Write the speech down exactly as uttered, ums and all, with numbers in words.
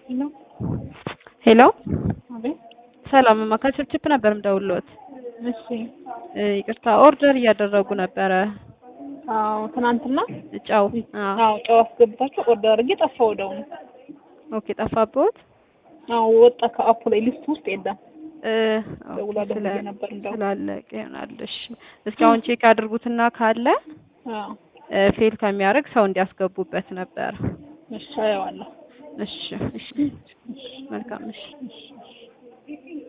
ሄሎ ሄሎ አቤት። ሰላም ማካቸርችፕ ነበር ምደውልዎት። እሺ ይቅርታ ኦርደር እያደረጉ ነበረ። አዎ ትናንትና ጫው አዎ ጨው አስገብታችሁ ኦርደር አድርጌ ጠፋ ወደው ነው። ኦኬ ጠፋብዎት? አዎ ወጣ ከአፕ ላይ ሊስት ውስጥ የለም። እ ደውላ ደውዬ ነበር እንደው ስላለቀ ይሆናል። እሺ እስኪ አሁን ቼክ አድርጉትና ካለ አዎ ፌል ከሚያደርግ ሰው እንዲያስገቡበት ነበር። እሺ አየዋለሁ። እሺ እሺ መልካም እሺ